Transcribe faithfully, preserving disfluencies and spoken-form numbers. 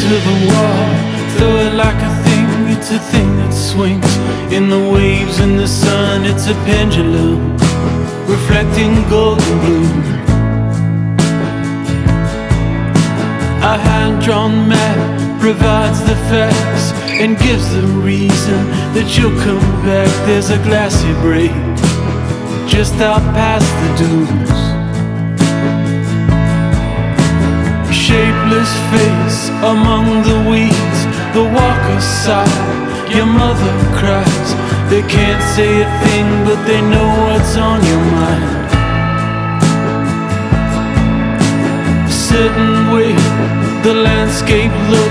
to the wall, throw it like a thing. It's a thing that swings in the waves, in the sun. It's a pendulum reflecting golden blue. A hand-drawn map provides the facts and gives the reason that you'll come back. There's a glassy break just out past the dunes. Shapeless face among the weeds. The walker sigh, your mother cries. They can't say a thing, but they know what's on your mind. Sit and wait, the landscape looks